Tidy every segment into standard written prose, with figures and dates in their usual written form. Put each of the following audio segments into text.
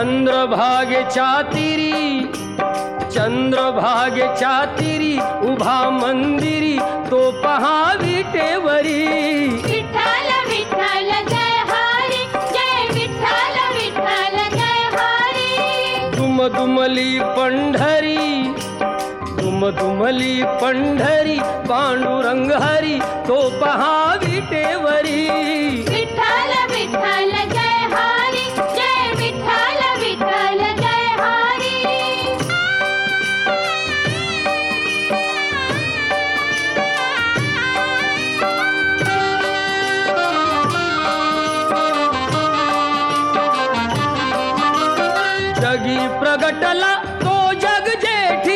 चंद्रभागेच्या तिरी उभा मंदिरी तो पहा विटेवरी. विठ्ठल विठ्ठल जय हरी, जय विठ्ठल विठ्ठल जय हरी. दुमदुमली पंढरी पांडुरंग हरी तो पहा विटेवरी. विठ्ठल विठ्ठल जय हरी, जय विठ्ठल विठ्ठल जय हरी. जगी प्रगटला तो जग जेठी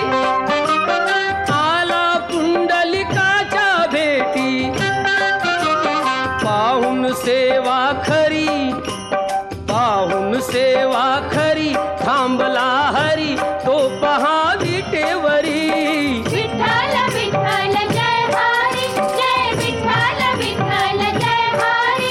आला पुंडलिकाच्या भेटी. पाहून सेवा खरी थांबला हरी तो पहा विटेवरी. विठ्ठल विठ्ठल जय हरी, जय विठ्ठल विठ्ठल जय हरी.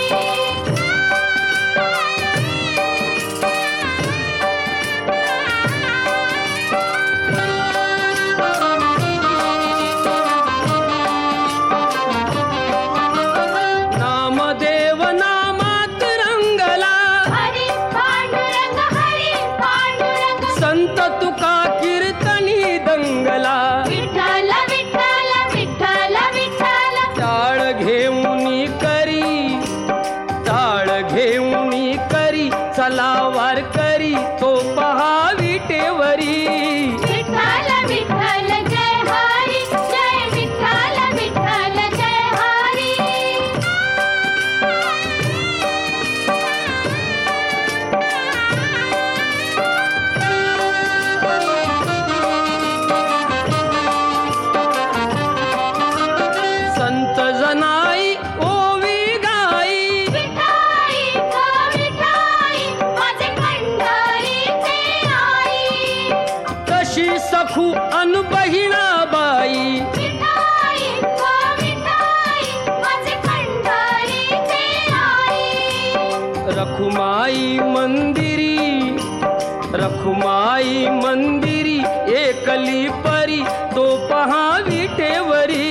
नामदेव नामात रंगला हरी पांडुरंग, हरी पांडुरंग. संत तुका कीर्तनी दंगला. विठ्ठल विठ्ठल विठ्ठल विठ्ठल. टाळ घेऊनी करी चला वार करी तो पहा विटेवरी. विठ्ठल विठ्ठल जय हरी, जय विठ्ठल विठ्ठल जय हरी. संत जनाई ओवी गाई विठाई गो विठाई, माझे पंढरीचे आई. तशी सखू अन बहिणाबाई. विठाई गो विठाई, माझे पंढरीचे आई. रखुमाई मंदिरी एकली परी तो पहा विटेवरी.